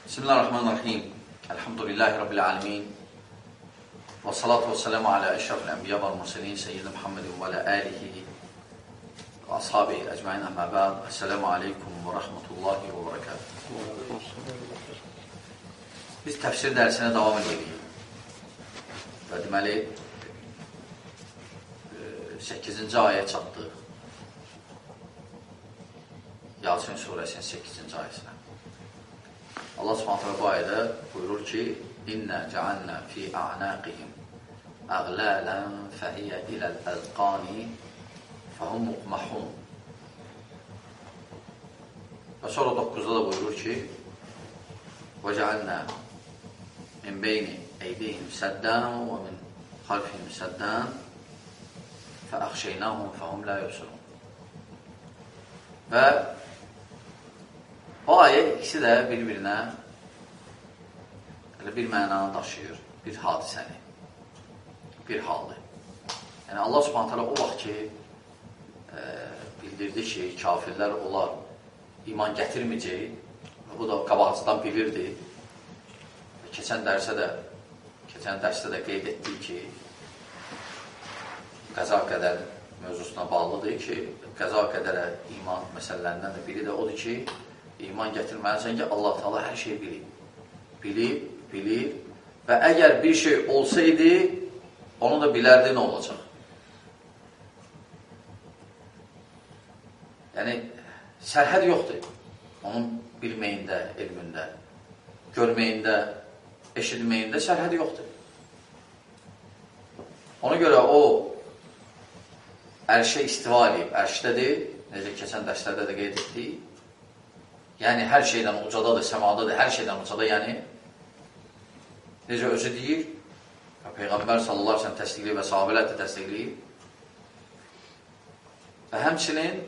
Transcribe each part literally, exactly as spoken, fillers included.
Bismillahirrahmanirrahim. Elhamdülillahi Rabbil alemin. Və salatu və selamu alə əşrafil ənbiya və mursalin seyyidina Muhammedin və alə alihi və ashabihi əcmaîn əmmə ba'd. Esselamu aleykum və rahmetullahi və berekatuhu. Biz təfsir dərsinə davam edirik. Və deməli səkkizinci ayə çatdıq. Yasin surəsinin səkkizinci ayəsinə. Allah Subhanahu bu ayədə buyurur ki: "İnna ca'alna fi a'naqihim aghlalan fahiya ilal azqani fahum muqmahun." Və sonra doqquzda da buyurur ki: "Və ca'alna min beyni eydihim saddan və min xalfihim saddan fa akhshaynahum fahum la yubsirun." Və o ayə ikisi də bir-birinə bir mənanı daşıyır, bir hadisəni, bir halı. Yəni Allah Subhanahu taala o vaxt ki e, bildirdi ki, kafirlər onlar iman gətirməyəcək, bu da qabaqcadan bilirdi. Keçən dərsə də, keçən dərsdə də qeyd etdik ki, qəza qədər mövzusuna bağlıdır ki, qəza qədərə iman məsələlərindən də biri də odur ki, iman gətirməlisən ki, Allah Teala hər şeyi bilir. Bilir, bilir və əgər bir şey olsaydı, onu da bilərdi nə olacaq. Yəni, sərhəd yoxdur. Onun bilməyində, elmində, görməyində, eşitməyində sərhəd yoxdur. Ona görə o ərşə istiva edib, ərşdədir, necə keçən dərslərdə də qeyd etdik. Yəni, hər şeydən ucadadır, səmadadır, hər şeydən ucada, yəni, necə özü deyir, Peyğəmbər sallallahu aleyhi ve sellem təsdiqləyir və sahabələr də təsdiqləyir. Və həmçinin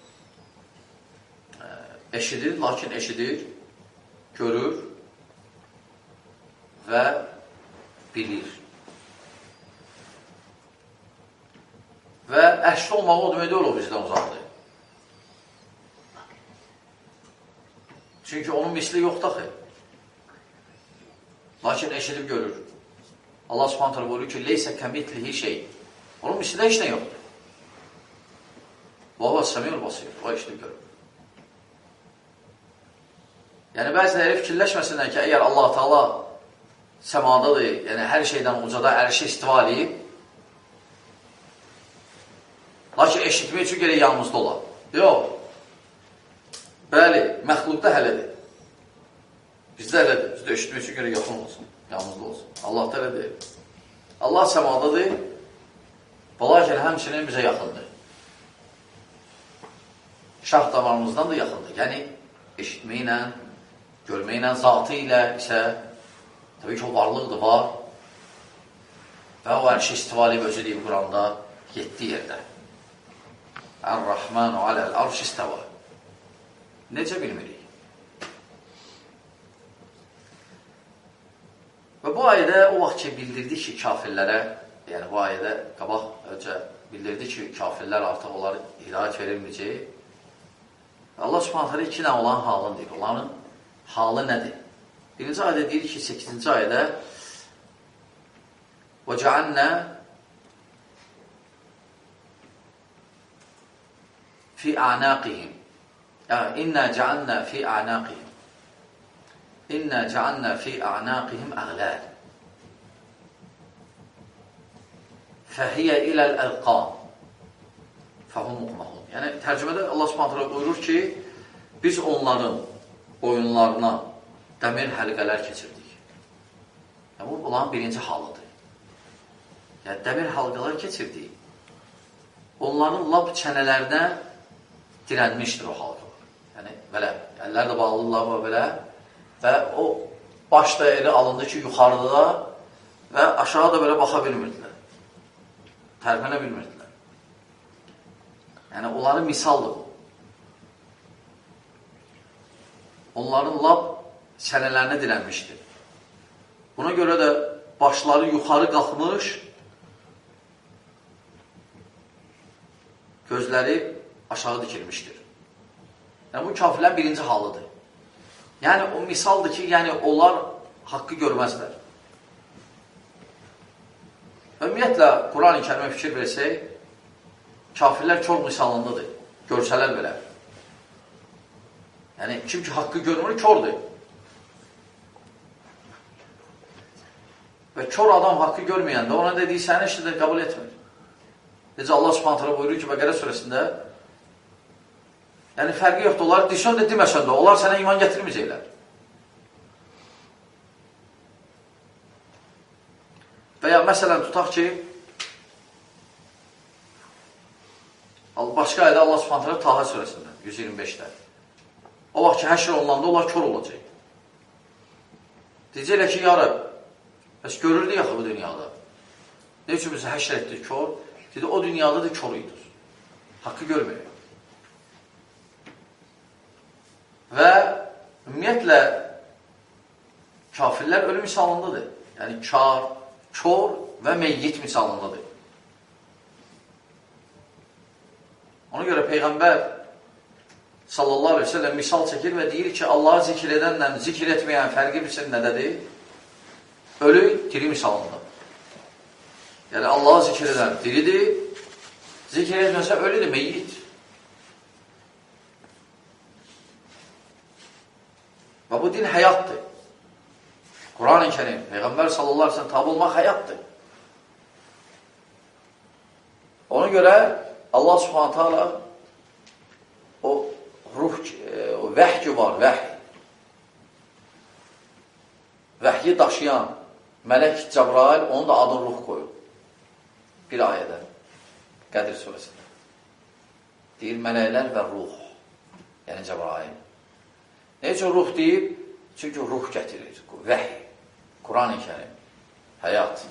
eşidir, lakin eşidir, görür və bilir. Və ərşdə olmağı o deməkdə olur bizdən uzaqdır. Çünki onun misli yoxdur axı. Lakin eşidib görür. Allah Subhanahu taala buyurur ki: "Leysə kəmitlihi şey." Onun misli heç nə yoxdur. Və huve səmiul basir. O eşidib görür. Yəni bəziləri fikirləşməsinlər ki, əgər Allah Taala səmadadır, yəni hər şeydən ucada ərşə istiva edib, lakin eşitmək üçün gərək yanımızda olar. Yox. Bəli, məxluqda hələdir. Bizdə hələdir. Bizdə eşitmək üçün görə yaxın olsun, yanımızda olsun. Allah da hələdir. Allah səmadadır, lakin həmçinin bizə yaxındır. Şah damarımızdan da yaxındır. Yəni, eşitməklə, görməklə, zatı ilə isə təbii ki, o varlıqdır, var. Və o ərşi istivali özü deyib Quranda yetdi yerdə. Ər-Rahmanu aləl-arş istəva. Necə bilmirik? Və bu ayədə o vaxt ki, bildirdi ki, kafirlərə, yəni bu ayədə qabaq öncə bildirdi ki, kafirlər artıq onları hidayət verilməyəcək. Allah Subhanahu taala iki nə olan halını deyir. Onların halı nədir? Birinci ayədə deyir ki, səkkizinci ayədə وَجَعَلْنَا فِي أَعْنَاقِهِمْ İnna ca'alna fi a'naqihim İnna ca'alna fi a'naqihim aghlal Fahiya ilal azqan Fahum muqmahun. Yəni tərcümədə Allah Subhanahu taala buyurur ki, biz onların boyunlarına dəmir həlqələr keçirdik. Yəni bu olan birinci halıdır. Yəni dəmir halqalar keçirdik. Onların lap çənələrinə dirənmişdir o halqa. Yəni, belə, əllər də bağlıdırlar və belə və o baş da elə alındı ki, yuxarıda və aşağı da belə baxa bilmirdilər. Tərpənə bilmirdilər. Yəni, onların misaldır. Onların lap çənələrinə dirənmişdir. Buna görə də başları yuxarı qalxmış, gözləri aşağı dikilmişdir. Yəni, bu kafirlərin birinci halıdır. Yəni, o misaldır ki, yəni, onlar haqqı görməzlər. Ümumiyyətlə, Quran-ı kərimə fikir versək, kafirlər kör misalındadır, görsələr belə. Yəni, kim ki, haqqı görmür, kördür. Və kör adam haqqı görməyəndə, ona dediyi səni işlə də qəbul etmir. Necə Allah Subhanahu taala buyurur ki, Bəqərə surəsində, yəni fərqi yoxdur, onlar desən də, deməsən də, onlar sənə iman gətirməyəcəklər. Və ya məsələn, tutaq ki, başqa ayda Allah Subhanahu taala Taha surəsində, yüz iyirmi beşdə, o vaxt ki, həşr olunanda onlar kör olacaq. Deyəcəklər ki, ya Rəbb, bəs görürdük yaxı bu dünyada. Ne üçün bizi həşr etdik, kör? Dedi, o dünyada da kör idir. Haqqı görmüyor. Və ümumiyyətlə kafirlər ölü misalındadır. Yəni kar, kör və meyyit misalındadır. Ona görə Peyğəmbər sallallahu aleyhi ve sellem misal çəkir və deyir ki, Allahı zikr edənlə zikr etməyən fərqi bilsin nədədir? Ölü diri misalındadır. Yəni Allahı zikr edən diridir, zikr etməsə ölüdür, meyyit. Və bu din həyatdır. Quran-ı Kerim, Peyğəmbər sallallahu aleyhi ve sellem tabi olmaq həyatdır. Ona görə Allah subhanahu ta'ala o ruh, o vəhyi var, vəhy. Vəhyi daşıyan Mələk Cəbrail, onun da adını ruh qoyur. Bir ayədə, Qədir surəsində. Deyir, mələklər və ruh, yəni Cəbrail. Ne üçün ruh deyib? Çünki ruh gətirir, vəhy, Quran-ı Kerim, həyat.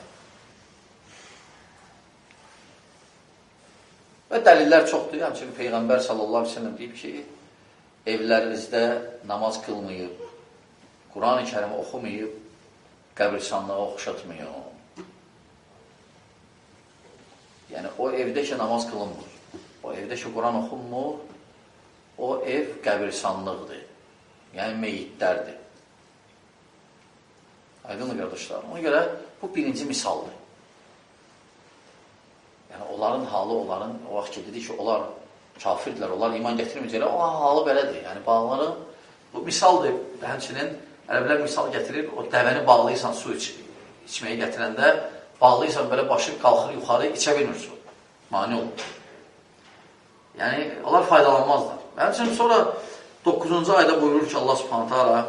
Və dəlillər çoxdur. Həmçinin Peyğəmbər sallallahu aleyhi ve sellem deyib ki, evlərinizdə namaz qılmayıb, Quran-ı Kerimi oxumayıb, qəbirstanlığa oxşatmayıb. Yəni, o evdə ki, namaz qılınmır. O evdə ki, Quran oxunmur, o ev qəbirstanlıqdır. Yəni, meyyidlərdir. Aydınlı qardaşlar. Ona görə bu birinci misaldır. Yəni, onların halı, onların, o vaxt ki, dedi ki, onlar kafirdirlər, onlar iman gətirməyəcəklər, onların halı belədir. Yəni, bağların, bu misaldır. Həmçinin, ərəblər misal gətirir, o dəvəni bağlıysan su iç, içməyə gətirəndə, bağlıysan belə başı qalxır yuxarı, içə bilmir su. Mani olur. Yəni, onlar faydalanmazlar. Həmçinin sonra doqquzuncu ayda buyurur ki, Allah subhanahu ta'ala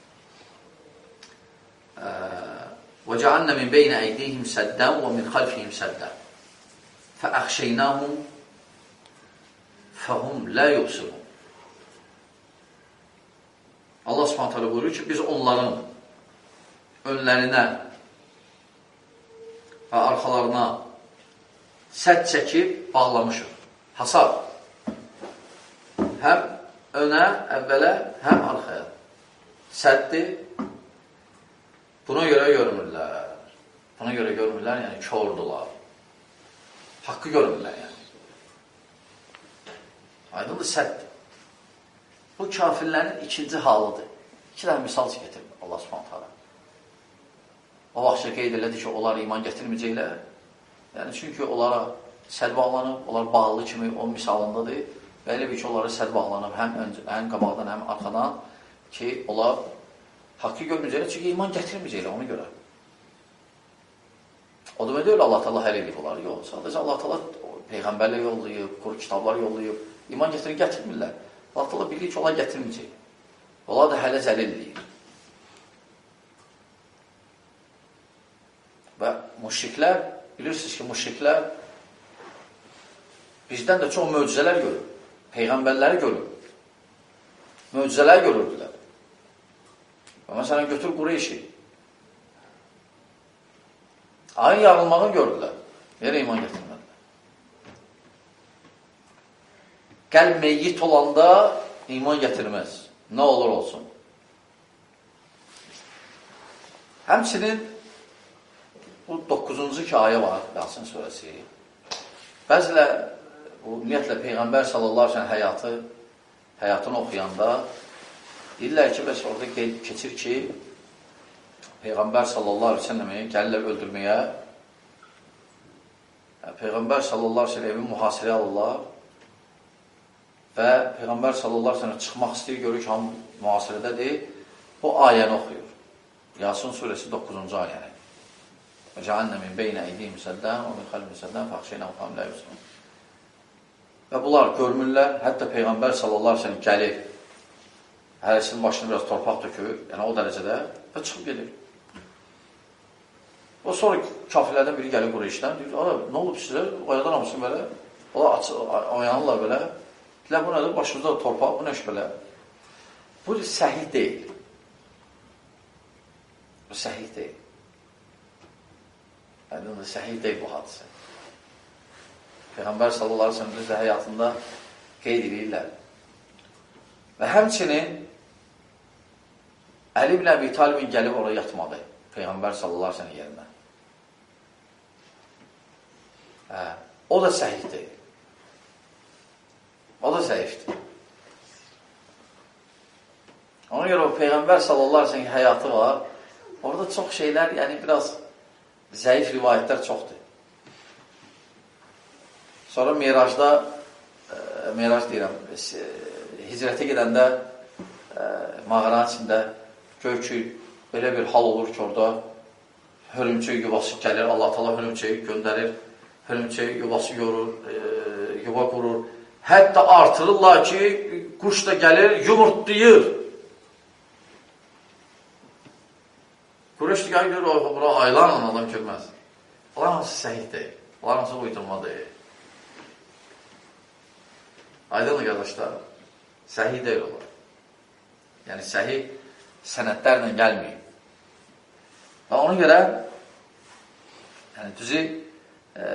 وَجَعَلْنَا مِنْ بَيْنَ أَيْدِيهِمْ سَدًّا وَمِنْ خَلْفِهِمْ سَدًّا فَأَخْشَيْنَاهُمْ فَهُمْ لَا يُبْصِرُونَ. Allah subhanahu ta'ala buyurur ki, biz onların önlərinə və arxalarına sədd çəkib bağlamışıq. Hasar. Həm önə, əvvələ, həm arxaya. Səddir. Buna görə görmürlər. Buna görə görmürlər, yəni kördülər. Haqqı görmürlər, yəni. Aydındır, səddir. Bu kafirlərin ikinci halıdır. İki dənə misal getirir Allah subhanahu ta'ala. O vaxt qeyd elədi ki, onlar iman gətirməyəcəklər. Yəni, çünki onlara səd bağlanıb, onlar bağlı kimi o misalındadır. Və elə bir ki, onlara səd bağlanıb həm, həm qabaqdan, həm arxadan ki, onlar haqqı görməyəcəklər, çünki iman gətirməyəcəklər ona görə. O da deyil, Allah Teala həll edib onları. Yox, sadəcə Allah Teala Peyğəmbərlə yollayıb, quru kitablar yollayıb, iman gətirir, gətirmirlər. Allah Teala bilir ki, onlar gətirməyəcək. Onlar da hələ zəlil deyir. Və müşriklər, bilirsiniz ki, müşriklər bizdən də çox möcüzələr görür. Peyğəmbərləri görür. Möcüzələr görürdülər. Və məsələn, götür Qureyşi. Ayın yarılmağını gördülər. Yerə iman gətirmədilər. Qəlb meyyit olanda iman gətirməz. Nə olur olsun. Həmçinin bu doqquzuncu ki ayə var, Yasin surəsi. Bəzilə, ümumiyyətlə, Peyğəmbər sallallahu aleyhi ve sellem həyatı, həyatını oxuyanda Deyirlər ki, bəs orada keçir ki, Peyğəmbər sallallahu aleyhi ve selləmi gəlirlər öldürməyə. Peyğəmbər sallallahu aleyhi ve selləmi mühasirəyə alırlar və Peyğəmbər sallallahu aleyhi ve sellem çıxmaq istəyir, görür ki, hamı mühasirədədir. Bu ayəni oxuyur. Yasin surəsi doqquzuncu ayəni. Və cəannə min beynə eydiyim səddəm, o min xəlbin səddəm, fəxşeynə uxam ləyusun. Və bunlar görmürlər, hətta Peyğəmbər sallallahu aleyhi ve sellem gəlir, hərəsinin başını biraz torpaq tökür, yəni o dərəcədə və çıxıb gelir. O sonra kafirlərdən biri gəlir Qureyşdən, deyir, nə olub sizə, oyadan hamısın belə, oyanırlar belə, deyirlər, bu nədir, başımızda torpaq, bu nəş belə. Bu səhih deyil. Bu səhih deyil. Yəni, səhih deyil bu hadisə. Peyğəmbər sallallahu aleyhi ve sellem bizdə həyatında qeyd edirlər. Və həmçinin Əli ibn Əbi Talibin gəlib oraya yatmadı. Peyğəmbər sallallahu aleyhi ve sellem yerinə. Hə, o da səhihdir. O da zəifdir. Ona görə o Peyğəmbər sallallahu aleyhi ve sellem həyatı var. Orada çox şeylər, yəni biraz zəif rivayətlər çoxdur. Sonra Miracda, e, Mirac deyirəm, e, hicrətə gedəndə e, mağaranın içində gör ki, belə bir hal olur ki, orada hörümçək yuvası gəlir, Allah Taala hörümçəyi göndərir, hörümçək yuvası yorur, e, yuva qurur. Hətta artırırlar ki, quş da gəlir, yumurtlayır. Quş da gəlir, bura aylarla adam görməz. Onlar hansı səhih deyil, onlar hansı uydurma deyil. Aydınlı qardaşlar, səhih deyil olar. Yəni, səhih sənədlərlə gəlməyib. Və ona görə, yəni, düzü, e,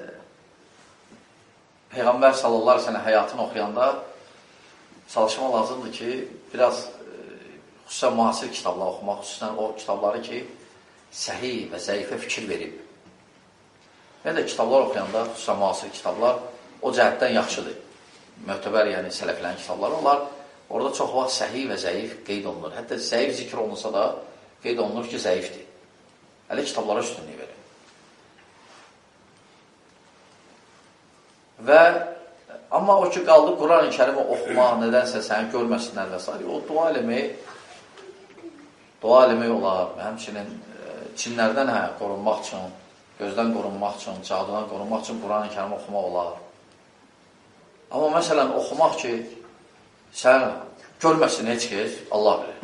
Peyğəmbər sallallahu aleyhi ve sellem həyatını oxuyanda çalışma lazımdır ki, biraz e, xüsusən müasir kitablar oxumaq, xüsusən o kitabları ki, səhih və zəifə fikir verib. Və də kitablar oxuyanda, xüsusən müasir kitablar, o cəhətdən yaxşıdır. Möhtəbər, yəni sələflərin kitabları olar. Orada çox vaxt səhih və zəif qeyd olunur. Hətta zəif zikr olunsa da qeyd olunur ki, zəifdir. Hələ kitablara üstünlük verir. Və amma o ki, qaldı Quran-ı Kərimi oxumaq, nədənsə səni görməsinlər və s. O dua eləmək, dua eləmək olar. Həmçinin cinlərdən hə, qorunmaq üçün, gözdən qorunmaq üçün, cadudan qorunmaq üçün Quran-ı Kərimi oxumaq olar. Amma məsələn, oxumaq ki, sən görməsin heç kəs, Allah bilir.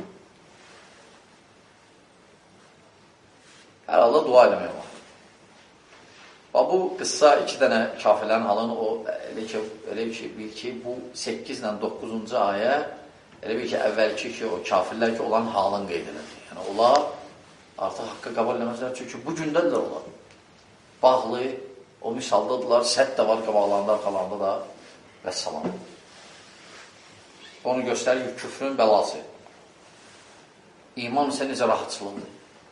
Hər halda dua eləmək var. Və bu qıssa iki dənə kafirlərin halını o, elə ki, elə ki, bil ki, bu səkkiz ilə doqquzuncu ayə, elə bil ki, əvvəlki ki, o kafirlər ki, olan halını qeyd edir. Yəni, onlar artıq haqqa qabal eləməzlər, çünki bu gündədirlər onlar. Bağlı, o misaldadırlar, sədd də var qabaqlarında, arxalarında da və salam. Onu göstərir ki, küfrün bəlası. İman isə necə rahatçılıqdır.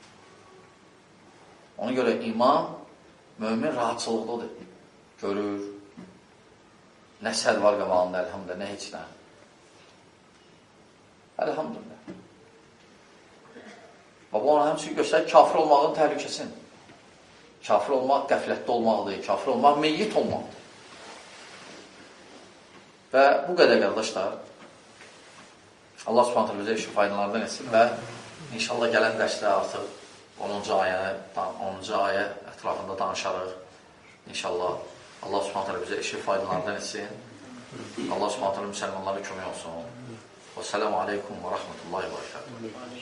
Ona görə iman, mömin rahatçılıqlıdır. Görür, nə səl var qabağında, əlhamdülillah, nə heç nə. Əlhamdülillah. Və bu ona həmçin göstərir, kafir olmağın təhlükəsini. Kafir olmaq qəflətdə olmaqdır, kafir olmaq meyyit olmaqdır. Və bu qədər qardaşlar, Allah subhanətlə bizə işin faydalarından etsin və inşallah gələn dərsdə artıq onuncu ayə ətrafında danışarıq. İnşallah Allah subhanətlə bizə işin faydalarından etsin. Allah subhanətlə müsəlmanlara kömək olsun. Və sələmu aleykum və rəhmətullahi və bərəkətuhu.